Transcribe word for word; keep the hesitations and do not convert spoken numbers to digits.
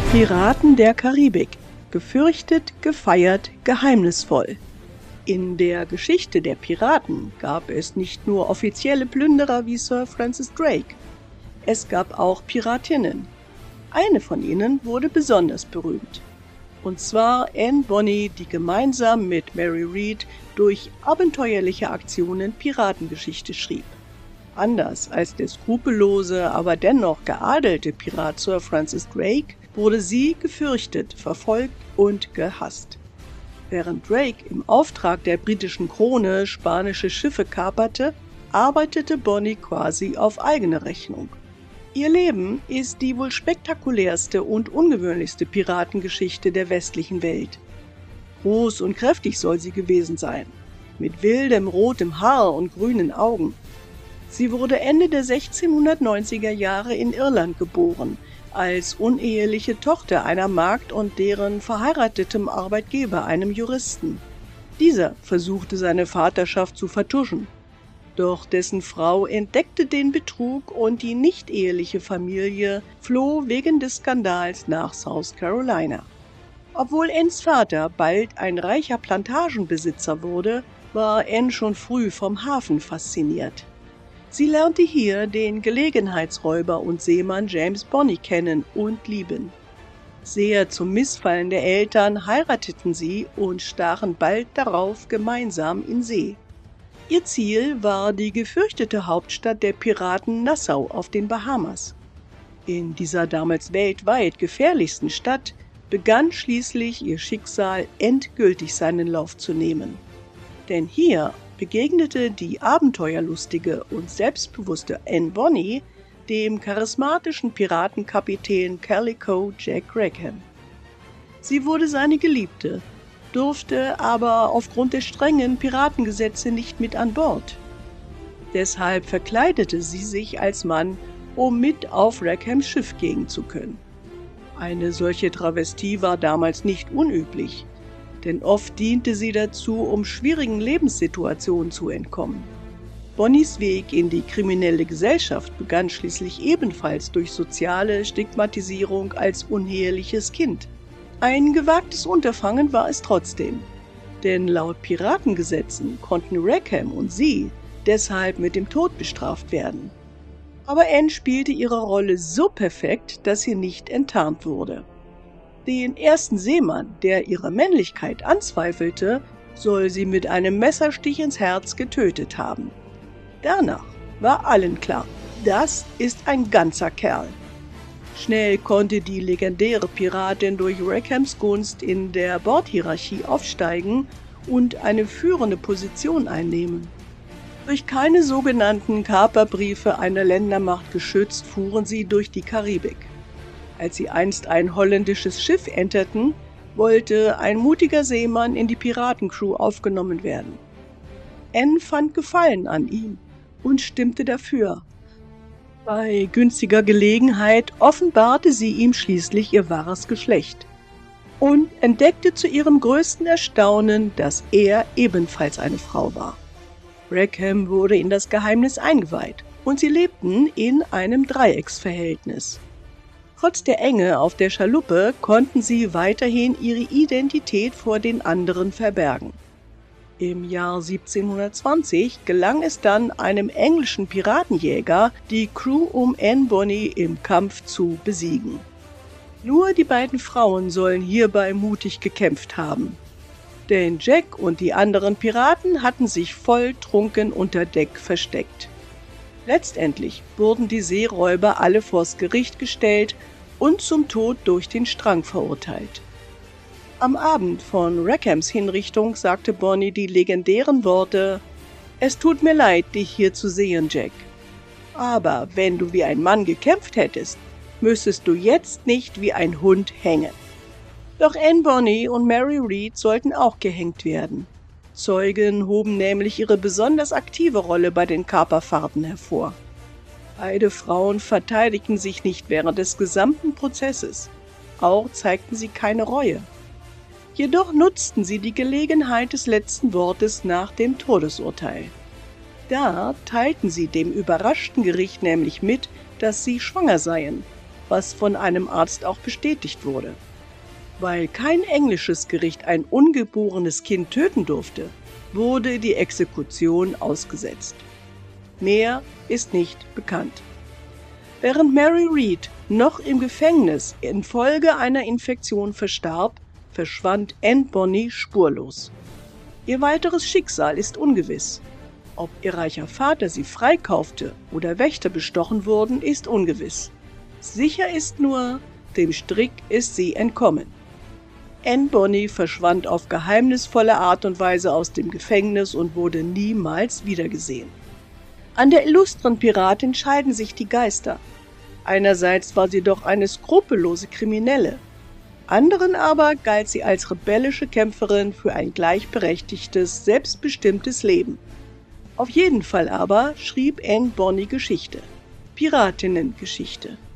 Piraten der Karibik. Gefürchtet, gefeiert, geheimnisvoll. In der Geschichte der Piraten gab es nicht nur offizielle Plünderer wie Sir Francis Drake. Es gab auch Piratinnen. Eine von ihnen wurde besonders berühmt. Und zwar Anne Bonny, die gemeinsam mit Mary Read durch abenteuerliche Aktionen Piratengeschichte schrieb. Anders als der skrupellose, aber dennoch geadelte Pirat Sir Francis Drake wurde sie gefürchtet, verfolgt und gehasst. Während Drake im Auftrag der britischen Krone spanische Schiffe kaperte, arbeitete Bonny quasi auf eigene Rechnung. Ihr Leben ist die wohl spektakulärste und ungewöhnlichste Piratengeschichte der westlichen Welt. Groß und kräftig soll sie gewesen sein, mit wildem rotem Haar und grünen Augen. Sie wurde Ende der sechzehnhundertneunziger Jahre in Irland geboren, als uneheliche Tochter einer Magd und deren verheiratetem Arbeitgeber, einem Juristen. Dieser versuchte seine Vaterschaft zu vertuschen. Doch dessen Frau entdeckte den Betrug und die nicht-eheliche Familie floh wegen des Skandals nach South Carolina. Obwohl Annes Vater bald ein reicher Plantagenbesitzer wurde, war Anne schon früh vom Hafen fasziniert. Sie lernte hier den Gelegenheitsräuber und Seemann James Bonny kennen und lieben. Sehr zum Missfallen der Eltern heirateten sie und stachen bald darauf gemeinsam in See. Ihr Ziel war die gefürchtete Hauptstadt der Piraten Nassau auf den Bahamas. In dieser damals weltweit gefährlichsten Stadt begann schließlich ihr Schicksal endgültig seinen Lauf zu nehmen. Denn hier begegnete die abenteuerlustige und selbstbewusste Anne Bonny dem charismatischen Piratenkapitän Calico Jack Rackham. Sie wurde seine Geliebte, durfte aber aufgrund der strengen Piratengesetze nicht mit an Bord. Deshalb verkleidete sie sich als Mann, um mit auf Rackhams Schiff gehen zu können. Eine solche Travestie war damals nicht unüblich, denn oft diente sie dazu, um schwierigen Lebenssituationen zu entkommen. Bonnys Weg in die kriminelle Gesellschaft begann schließlich ebenfalls durch soziale Stigmatisierung als uneheliches Kind. Ein gewagtes Unterfangen war es trotzdem, denn laut Piratengesetzen konnten Rackham und sie deshalb mit dem Tod bestraft werden. Aber Anne spielte ihre Rolle so perfekt, dass sie nicht enttarnt wurde. Den ersten Seemann, der ihre Männlichkeit anzweifelte, soll sie mit einem Messerstich ins Herz getötet haben. Danach war allen klar, das ist ein ganzer Kerl. Schnell konnte die legendäre Piratin durch Rackhams Gunst in der Bordhierarchie aufsteigen und eine führende Position einnehmen. Durch keine sogenannten Kaperbriefe einer Ländermacht geschützt, fuhren sie durch die Karibik. Als sie einst ein holländisches Schiff enterten, wollte ein mutiger Seemann in die Piratencrew aufgenommen werden. Anne fand Gefallen an ihm und stimmte dafür. Bei günstiger Gelegenheit offenbarte sie ihm schließlich ihr wahres Geschlecht und entdeckte zu ihrem größten Erstaunen, dass er ebenfalls eine Frau war. Rackham wurde in das Geheimnis eingeweiht und sie lebten in einem Dreiecksverhältnis. Trotz der Enge auf der Schaluppe konnten sie weiterhin ihre Identität vor den anderen verbergen. Im Jahr siebzehnhundertzwanzig gelang es dann einem englischen Piratenjäger, die Crew um Anne Bonny im Kampf zu besiegen. Nur die beiden Frauen sollen hierbei mutig gekämpft haben. Denn Jack und die anderen Piraten hatten sich volltrunken unter Deck versteckt. Letztendlich wurden die Seeräuber alle vors Gericht gestellt und zum Tod durch den Strang verurteilt. Am Abend von Rackhams Hinrichtung sagte Bonny die legendären Worte: »Es tut mir leid, dich hier zu sehen, Jack. Aber wenn du wie ein Mann gekämpft hättest, müsstest du jetzt nicht wie ein Hund hängen.« Doch Anne Bonny und Mary Read sollten auch gehängt werden. Zeugen hoben nämlich ihre besonders aktive Rolle bei den Kaperfahrten hervor. Beide Frauen verteidigten sich nicht während des gesamten Prozesses. Auch zeigten sie keine Reue. Jedoch nutzten sie die Gelegenheit des letzten Wortes nach dem Todesurteil. Da teilten sie dem überraschten Gericht nämlich mit, dass sie schwanger seien. was von einem Arzt auch bestätigt wurde. Weil kein englisches Gericht ein ungeborenes Kind töten durfte, wurde die Exekution ausgesetzt. Mehr ist nicht bekannt. Während Mary Read noch im Gefängnis infolge einer Infektion verstarb, verschwand Anne Bonny spurlos. Ihr weiteres Schicksal ist ungewiss. Ob ihr reicher Vater sie freikaufte oder Wächter bestochen wurden, ist ungewiss. Sicher ist nur, dem Strick ist sie entkommen. Anne Bonny verschwand auf geheimnisvolle Art und Weise aus dem Gefängnis und wurde niemals wiedergesehen. An der illustren Piratin scheiden sich die Geister. Einerseits war sie doch eine skrupellose Kriminelle, anderen aber galt sie als rebellische Kämpferin für ein gleichberechtigtes, selbstbestimmtes Leben. Auf jeden Fall aber schrieb Anne Bonny Geschichte, Piratinnengeschichte.